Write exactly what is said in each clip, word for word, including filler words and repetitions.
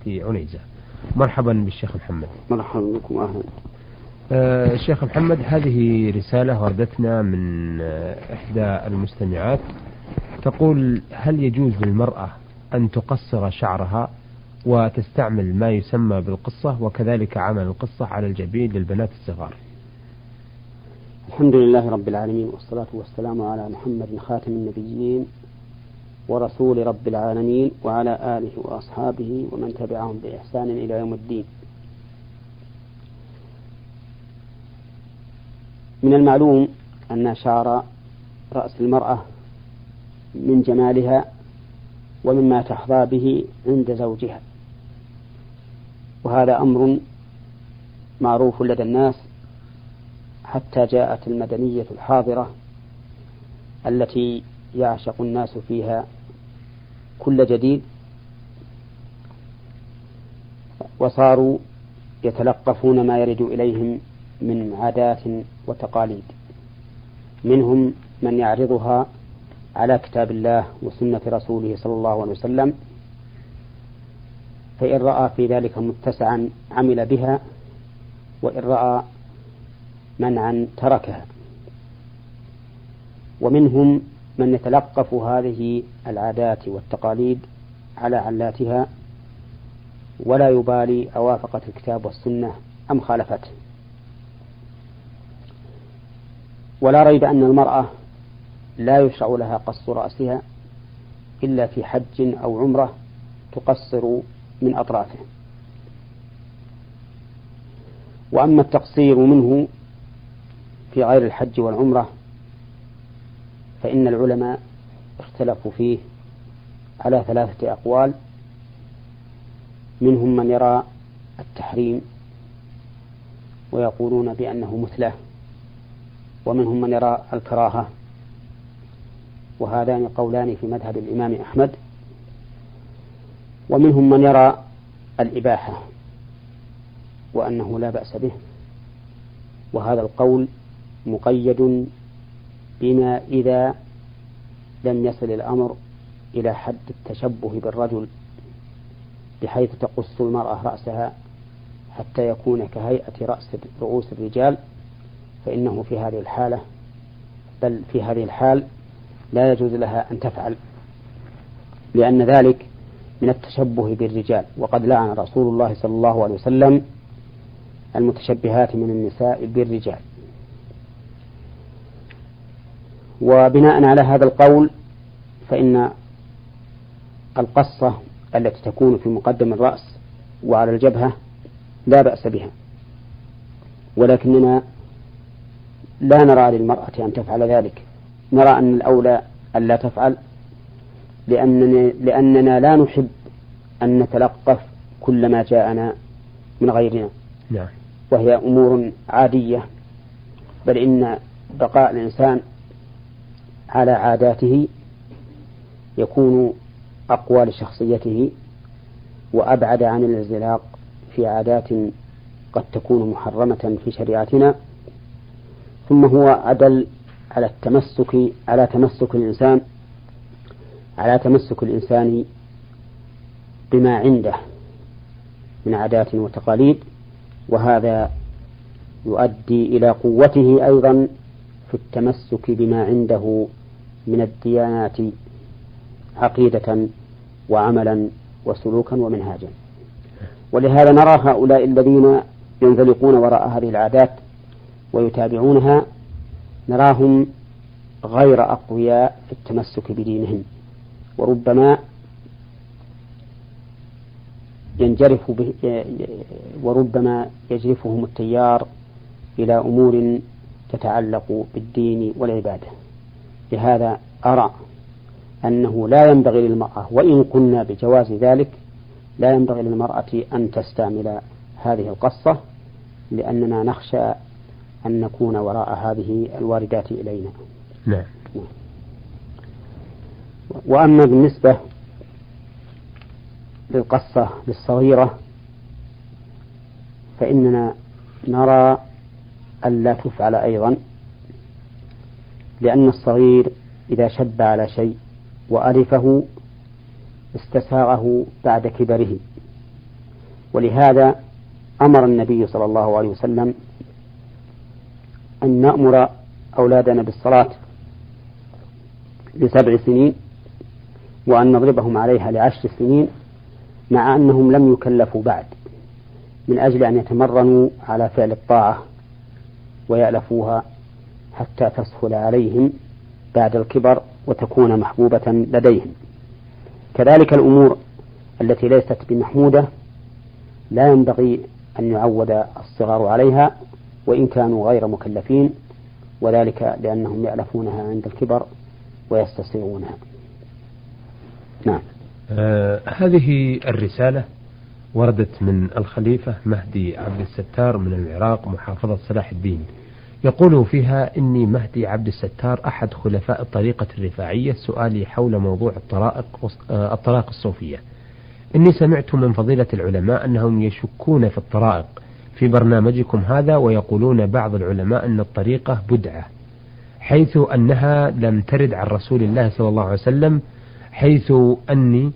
عنيزة. مرحبا بالشيخ محمد. مرحبا بكم أهلا. آه الشيخ محمد، هذه رسالة وردتنا من آه إحدى المستمعات تقول: هل يجوز للمرأة أن تقصر شعرها وتستعمل ما يسمى بالقصة، وكذلك عمل القصة على الجبين للبنات الصغار؟ الحمد لله رب العالمين، والصلاة والسلام على محمد خاتم النبيين ورسول رب العالمين، وعلى آله وأصحابه ومن تبعهم بإحسان إلى يوم الدين. من المعلوم أن شعر رأس المرأة من جمالها ومما تحظى به عند زوجها، وهذا أمر معروف لدى الناس، حتى جاءت المدنية الحاضرة التي يعشق الناس فيها كل جديد، وصاروا يتلقفون ما يرد إليهم من عادات وتقاليد، منهم من يعرضها على كتاب الله وسنة رسوله صلى الله عليه وسلم، فإن رأى في ذلك متسعا عمل بها، وإن رأى منعا تركها. ومنهم من يتلقف هذه العادات والتقاليد على علاتها ولا يبالي أوافقت الكتاب والسنة أم خالفته. ولا ريب أن المرأة لا يشرع لها قص رأسها إلا في حج أو عمرة تقصر من أطرافه. وأما التقصير منه في غير الحج والعمرة فإن العلماء اختلفوا فيه على ثلاثة أقوال، منهم من يرى التحريم ويقولون بأنه مثله، ومنهم من يرى الكراهة، وهذان قولان في مذهب الإمام أحمد، ومنهم من يرى الإباحة وأنه لا بأس به، وهذا القول مقيد بما إذا لم يصل الأمر إلى حد التشبه بالرجل، بحيث تقص المرأة رأسها حتى يكون كهيئة رأس رؤوس الرجال، فإنه في هذه الحالة بل في هذه الحال لا يجوز لها أن تفعل، لأن ذلك من التشبه بالرجال، وقد لعن رسول الله صلى الله عليه وسلم المتشبهات من النساء بالرجال. وبناء على هذا القول فإن القصة التي تكون في مقدم الرأس وعلى الجبهة لا بأس بها، ولكننا لا نرى للمرأة أن تفعل ذلك، نرى أن الأولى أن لا تفعل، لأننا, لأننا لا نحب أن نتلقف كل ما جاءنا من غيرنا، نعم. وهي أمور عادية، بل إن بقاء الإنسان على عاداته يكون أقوى لشخصيته وأبعد عن الانزلاق في عادات قد تكون محرمة في شريعتنا. ثم هو أدل على التمسك على تمسك الإنسان على تمسك الإنسان بما عنده من عادات وتقاليد، وهذا يؤدي إلى قوته أيضا في التمسك بما عنده من الديانات عقيدة وعملا وسلوكا ومنهاجا. ولهذا نرى هؤلاء الذين ينزلقون وراء هذه العادات ويتابعونها نراهم غير أقوياء في التمسك بدينهم، وربما ينجرف به وربما يجرفهم التيار إلى أمور تتعلق بالدين والعبادة. لهذا أرى أنه لا ينبغي للمرأة، وإن قلنا بجواز ذلك، لا ينبغي للمرأة أن تستعمل هذه القصة، لأننا نخشى أن نكون وراء هذه الواردات إلينا. نعم. وأما بالنسبة للقصة للصغيرة فإننا نرى ألا تفعل أيضا، لأن الصغير إذا شب على شيء وألفه استساغه بعد كبره، ولهذا أمر النبي صلى الله عليه وسلم أن نأمر أولادنا بالصلاة لسبع سنين وأن نضربهم عليها لعشر سنين، مع أنهم لم يكلفوا بعد، من أجل أن يتمرنوا على فعل الطاعة ويألفوها حتى تسهل عليهم بعد الكبر وتكون محبوبة لديهم. كذلك الأمور التي ليست بمحمودة لا ينبغي أن يعود الصغار عليها وإن كانوا غير مكلفين، وذلك لأنهم يألفونها عند الكبر ويستصيغونها. نعم. آه هذه الرسالة وردت من الخليفة مهدي عبد الستار من العراق محافظة صلاح الدين، يقول فيها: إني مهدي عبد الستار أحد خلفاء الطريقة الرفاعية، سؤالي حول موضوع الطرائق الطرائق الصوفية. إني سمعت من فضيلة العلماء أنهم يشكون في الطرائق في برنامجكم هذا، ويقولون بعض العلماء أن الطريقة بدعة، حيث أنها لم ترد عن رسول الله صلى الله عليه وسلم، حيث أني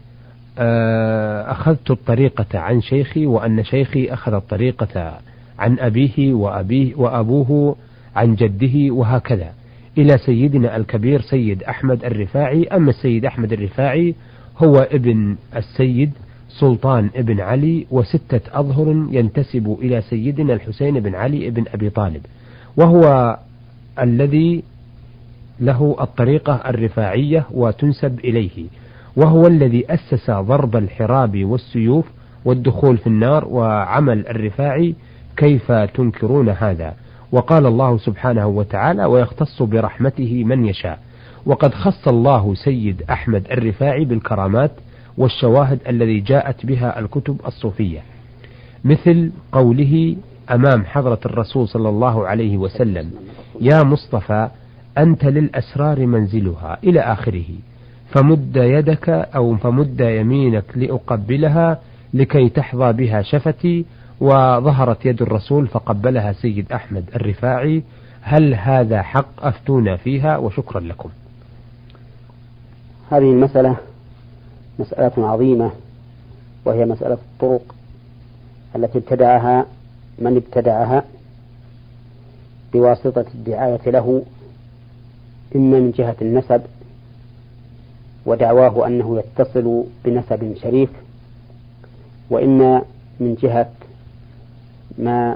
أخذت الطريقة عن شيخي، وأن شيخي أخذ الطريقة عن أبيه وأبيه وأبوه عن جده، وهكذا إلى سيدنا الكبير سيد أحمد الرفاعي. أما السيد أحمد الرفاعي هو ابن السيد سلطان ابن علي وستة أظهر ينتسب إلى سيدنا الحسين بن علي بن أبي طالب، وهو الذي له الطريقة الرفاعية وتنسب إليه، وهو الذي أسس ضرب الحراب والسيوف والدخول في النار وعمل الرفاعي. كيف تنكرون هذا؟ وقال الله سبحانه وتعالى: ويختص برحمته من يشاء. وقد خص الله سيد أحمد الرفاعي بالكرامات والشواهد الذي جاءت بها الكتب الصوفية، مثل قوله أمام حضرة الرسول صلى الله عليه وسلم: يا مصطفى أنت للأسرار منزلها، إلى آخره. فمد يدك أو فمد يمينك لأقبلها لكي تحظى بها شفتي، وظهرت يد الرسول فقبلها سيد أحمد الرفاعي. هل هذا حق؟ أفتونا فيها وشكرا لكم. هذه المسألة مسألة عظيمة، وهي مسألة الطرق التي ابتدعها من ابتدعها بواسطة الدعاية له، إما من جهة النسب ودعواه أنه يتصل بنسب شريف، وإما من جهة ما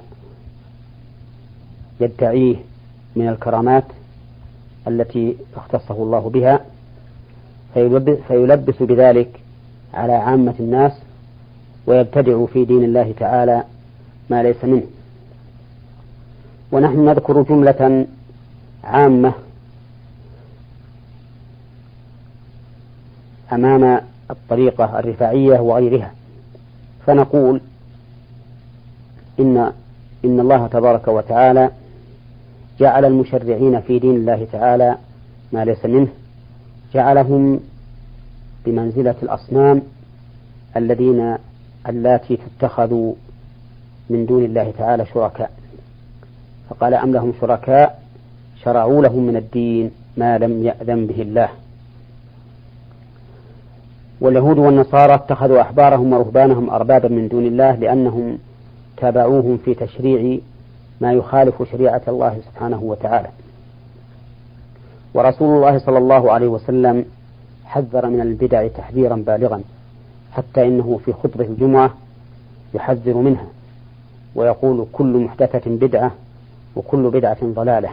يدعيه من الكرامات التي اختصه الله بها، فيلبس بذلك على عامة الناس ويبتدع في دين الله تعالى ما ليس منه. ونحن نذكر جملة عامة أمام الطريقة الرفاعية وغيرها، فنقول إن إن الله تبارك وتعالى جعل المشرعين في دين الله تعالى ما ليس منه، جعلهم بمنزلة الأصنام الذين اللاتي تتخذوا من دون الله تعالى شركاء، فقال: أم لهم شركاء شرعوا لهم من الدين ما لم يأذن به الله. واليهود والنصارى اتخذوا أحبارهم ورهبانهم أربابا من دون الله لأنهم تابعوهم في تشريع ما يخالف شريعة الله سبحانه وتعالى. ورسول الله صلى الله عليه وسلم حذر من البدع تحذيرا بالغا، حتى إنه في خطبة الجمعة يحذر منها ويقول: كل محدثة بدعة وكل بدعة ضلالة.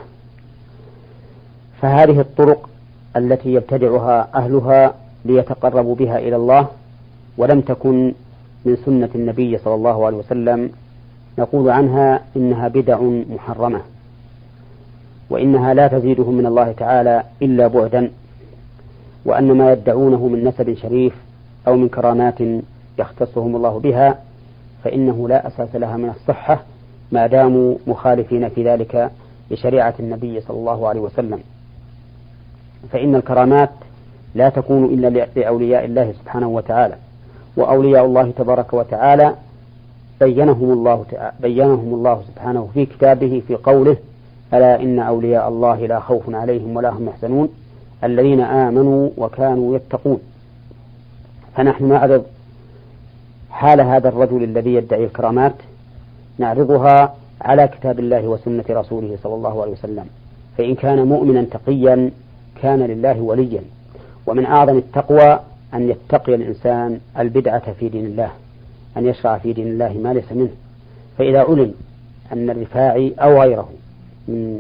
فهذه الطرق التي يبتدعها أهلها ليتقربوا بها إلى الله ولم تكن من سنة النبي صلى الله عليه وسلم، نقول عنها إنها بدع محرمة، وإنها لا تزيدهم من الله تعالى إلا بعدا، وأن ما يدعونه من نسب شريف أو من كرامات يختصهم الله بها فإنه لا أساس لها من الصحة ما داموا مخالفين في ذلك لشريعة النبي صلى الله عليه وسلم. فإن الكرامات لا تكون إلا لأولياء الله سبحانه وتعالى، وأولياء الله تبارك وتعالى بينهم الله بينهم الله سبحانه في كتابه في قوله: ألا إن أولياء الله لا خوف عليهم ولا هم يحزنون الذين آمنوا وكانوا يتقون. فنحن نعرض حال هذا الرجل الذي يدعي الكرامات نعرضها على كتاب الله وسنة رسوله صلى الله عليه وسلم. فإن كان مؤمنا تقيا كان لله وليا. ومن أعظم التقوى أن يتقي الإنسان البدعة في دين الله، أن يشرع في دين الله ما ليس منه. فإذا علم أن الرفاعي أو غيره من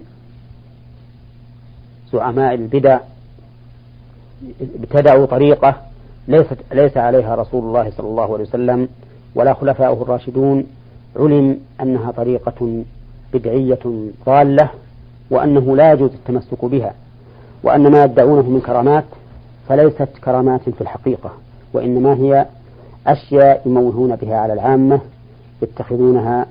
زعماء البدع ابتدعوا طريقة ليست ليس عليها رسول الله صلى الله عليه وسلم ولا خلفاؤه الراشدون، علم أنها طريقة بدعية ضالة، وأنه لا يجوز التمسك بها، وأن ما يدعونه من كرامات فليست كرامات في الحقيقة، وإنما هي أشياء يموهون بها على العامة، يتخذونها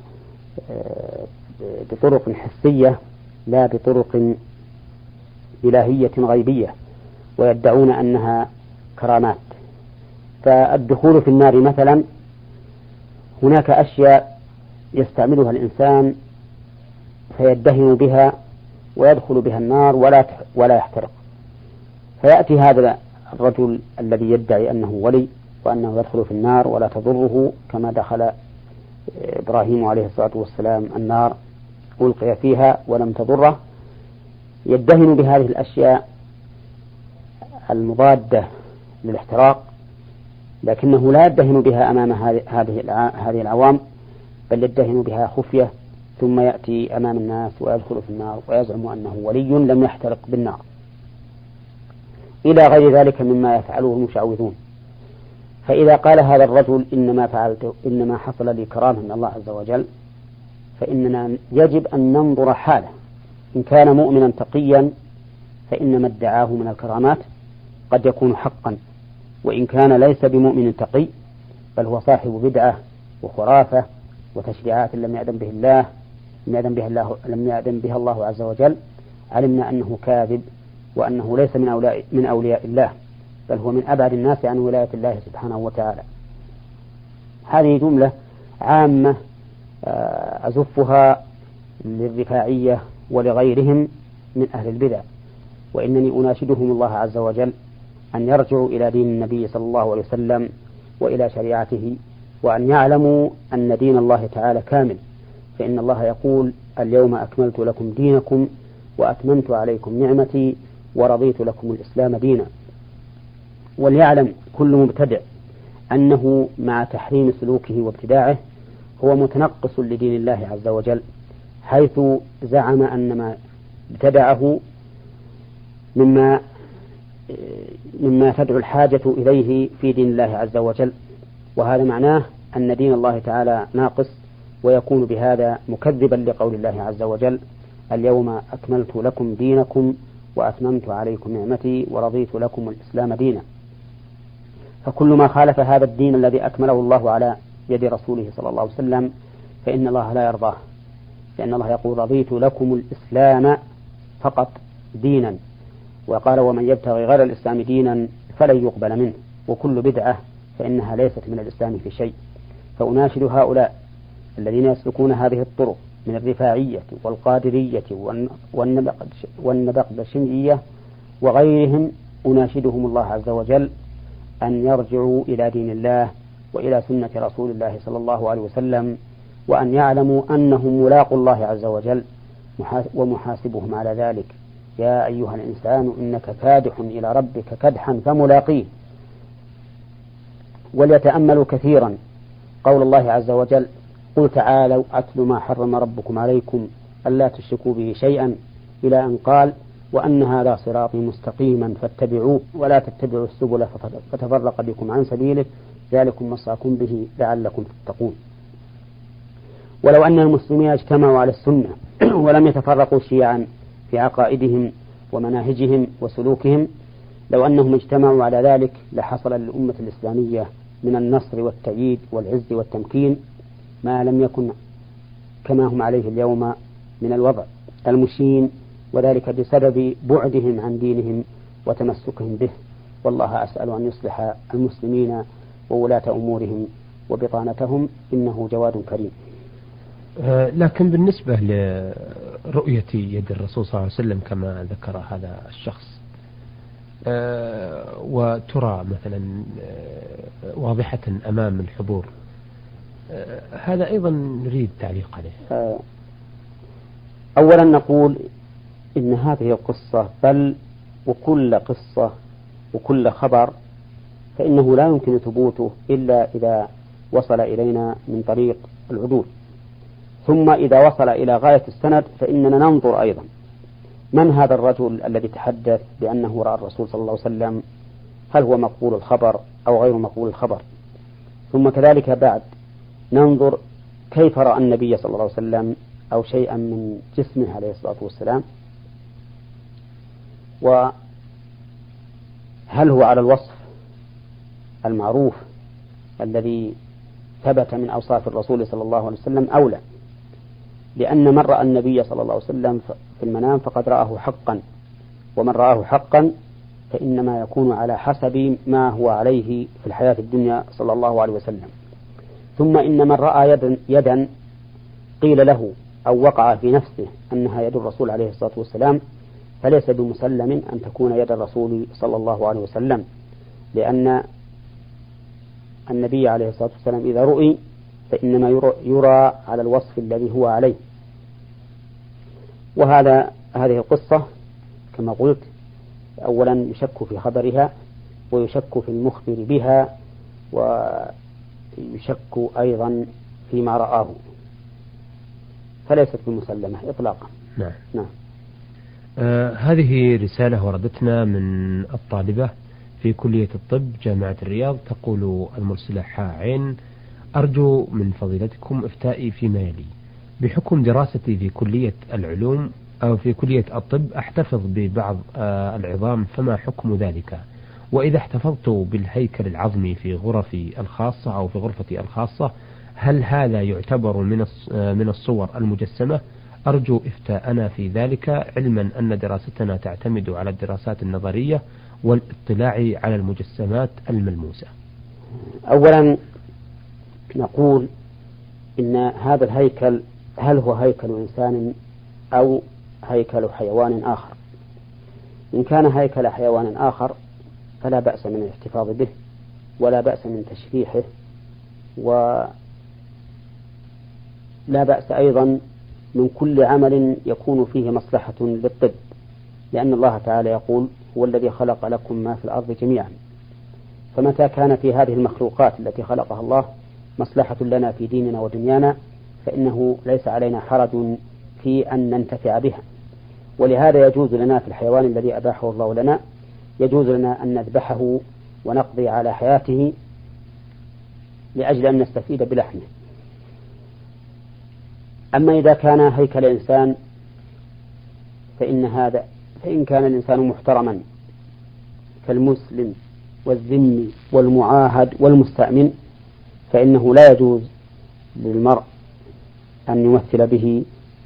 بطرق حسية لا بطرق إلهية غيبية، ويدعون أنها كرامات. فالدخول في النار مثلا، هناك أشياء يستعملها الإنسان فيدهن بها ويدخل بها النار ولا ولا يحترق، فيأتي هذا الرجل الذي يدعي أنه ولي وأنه يدخل في النار ولا تضره، كما دخل إبراهيم عليه الصلاة والسلام النار ألقي فيها ولم تضره، يدهن بهذه الأشياء المضادة للاحتراق، لكنه لا يدهن بها أمام هذه العوام، بل يدهن بها خفية، ثم يأتي أمام الناس ويدخل في النار ويزعم أنه ولي لم يحترق بالنار، إلى غير ذلك مما يفعله المشعوذون. فإذا قال هذا الرجل إنما فعلته إنما حصل لي كرامة من الله عز وجل، فإننا يجب أن ننظر حاله. إن كان مؤمنا تقيا فإن ما ادعاه من الكرامات قد يكون حقا، وإن كان ليس بمؤمن تقي بل هو صاحب بدعة وخرافة وتشريعات لم يأذن به الله لم يأذن بها الله لم يأذن بها الله عز وجل، علمنا أنه كاذب، وأنه ليس من أولياء من أولياء الله، بل هو من أبعد الناس عن ولاية الله سبحانه وتعالى. هذه جملة عامة أزفها للرفاعية ولغيرهم من أهل البدع، وإنني أناشدهم الله عز وجل أن يرجعوا إلى دين النبي صلى الله عليه وسلم وإلى شريعته، وأن يعلموا أن دين الله تعالى كامل، فإن الله يقول اليوم أكملت لكم دينكم وأتممت عليكم نعمتي ورضيت لكم الإسلام دينا. وليعلم كل مبتدع أنه مع تحريم سلوكه وابتداعه هو متنقص لدين الله عز وجل، حيث زعم أن ما ابتدعه مما مما تدعو الحاجة إليه في دين الله عز وجل، وهذا معناه أن دين الله تعالى ناقص، ويكون بهذا مكذبا لقول الله عز وجل اليوم أكملت لكم دينكم وأتممت عليكم نعمتي ورضيت لكم الإسلام دينا. فكل ما خالف هذا الدين الذي أكمله الله على يد رسوله صلى الله عليه وسلم فإن الله لا يرضاه، لأن الله يقول رضيت لكم الإسلام فقط دينا، وقال ومن يبتغي غير الإسلام دينا فلن يقبل منه، وكل بدعة فإنها ليست من الإسلام في شيء. فأناشد هؤلاء الذين يسلكون هذه الطرق من الرفاعية والقادرية والنبقدشية وغيرهم، أناشدهم الله عز وجل أن يرجعوا إلى دين الله وإلى سنة رسول الله صلى الله عليه وسلم، وأن يعلموا أنهم ملاقوا الله عز وجل ومحاسبهم على ذلك. يا أيها الإنسان إنك كادح إلى ربك كدحا فملاقيه. وليتأملوا كثيرا قول الله عز وجل قل تعالوا أتل ما حرم ربكم عليكم ألا تشركوا به شيئا، إلى أن قال وأن هذا صراطي مستقيما فاتبعوه ولا تتبعوا السبل فتفرق بكم عن سبيله ذلكم وصاكم به لعلكم تتقون. ولو أن المسلمين اجتمعوا على السنة ولم يتفرقوا شيعا في عقائدهم ومناهجهم وسلوكهم، لو أنهم اجتمعوا على ذلك لحصل للأمة الإسلامية من النصر والتأييد والعز والتمكين ما لم يكن كما هم عليه اليوم من الوضع المشين، وذلك بسبب بعدهم عن دينهم وتمسكهم به. والله أسأل أن يصلح المسلمين وولاة أمورهم وبطانتهم، إنه جواد كريم. لكن بالنسبة لرؤية يد الرسول صلى الله عليه وسلم كما ذكر هذا الشخص، وترى مثلا واضحة أمام الحضور هذا أيضا نريد تعليق عليه. أولا نقول إن هذه القصة بل وكل قصة وكل خبر فإنه لا يمكن ثبوته إلا إذا وصل إلينا من طريق العدول، ثم إذا وصل إلى غاية السند فإننا ننظر أيضا من هذا الرجل الذي تحدث بأنه رأى الرسول صلى الله عليه وسلم، هل هو مقبول الخبر أو غير مقبول الخبر، ثم كذلك بعد ننظر كيف رأى النبي صلى الله عليه وسلم أو شيئا من جسمه عليه الصلاة والسلام، وهل هو على الوصف المعروف الذي ثبت من أوصاف الرسول صلى الله عليه وسلم أو لا، لأن من رأى النبي صلى الله عليه وسلم في المنام فقد رآه حقا، ومن رآه حقا فإنما يكون على حسب ما هو عليه في الحياة الدنيا صلى الله عليه وسلم. ثم إن من رأى يدا, يدا قيل له أو وقع في نفسه أنها يد الرسول عليه الصلاة والسلام فليس بمسلم أن تكون يد الرسول صلى الله عليه وسلم، لأن النبي عليه الصلاة والسلام إذا رؤي فإنما يرى, يرى على الوصف الذي هو عليه. وهذا هذه القصة كما قلت أولا يشك في خبرها ويشك في المخبر بها ويشك أيضا فيما رآه، فليست بمسلمة إطلاقا. نعم. نعم. آه هذه رسالة وردتنا من الطالبة في كلية الطب جامعة الرياض، تقول المرسلة حاعين: أرجو من فضيلتكم إفتائي فيما يلي. بحكم دراستي في كلية العلوم أو في كلية الطب أحتفظ ببعض آه العظام، فما حكم ذلك؟ وإذا احتفظت بالهيكل العظمي في غرفي الخاصة أو في غرفتي الخاصة هل هذا يعتبر من من الصور المجسمة؟ أرجو إفتاءنا في ذلك، علما أن دراستنا تعتمد على الدراسات النظرية والاطلاع على المجسمات الملموسة. أولا نقول إن هذا الهيكل هل هو هيكل إنسان أو هيكل حيوان آخر؟ إن كان هيكل حيوان آخر فلا بأس من الاحتفاظ به ولا بأس من تشريحه، ولا بأس أيضا من كل عمل يكون فيه مصلحة للطب، لأن الله تعالى يقول: هو الذي خلق لكم ما في الأرض جميعا. فمتى كان في هذه المخلوقات التي خلقها الله مصلحة لنا في ديننا ودنيانا فإنه ليس علينا حرج في أن ننتفع بها. ولهذا يجوز لنا في الحيوان الذي أباحه الله لنا يجوز لنا أن نذبحه ونقضي على حياته لأجل أن نستفيد بلحمه. أما إذا كان هيكل إنسان فإن هذا فإن كان الإنسان محترما كالمسلم والذمي والمعاهد والمستأمن فإنه لا يجوز للمرء أن يمثل به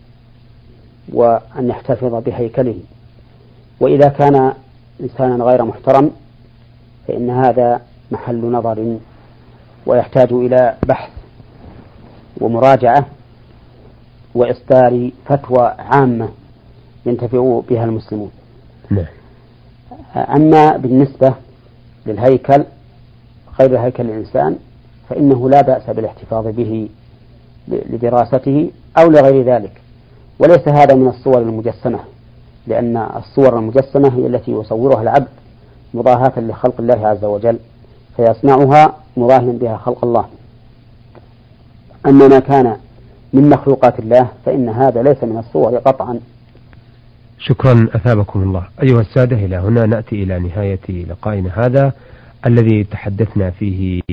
وأن يحتفظ بهيكله. وإذا كان إنسانا غير محترم فإن هذا محل نظر ويحتاج إلى بحث ومراجعة وإصدار فتوى عامة ينتفع بها المسلمون. نعم. أما بالنسبة للهيكل غير هيكل الإنسان فإنه لا بأس بالاحتفاظ به لدراسته أو لغير ذلك، وليس هذا من الصور المجسمة، لأن الصور المجسمة هي التي يصورها العبد مضاهاة لخلق الله عز وجل فيصنعها مضاهيا بها خلق الله. أما ما كان من مخلوقات الله فإن هذا ليس من الصور قطعا. شكرا أثابكم الله. أيها السادة، إلى هنا نأتي إلى نهاية لقائنا هذا الذي تحدثنا فيه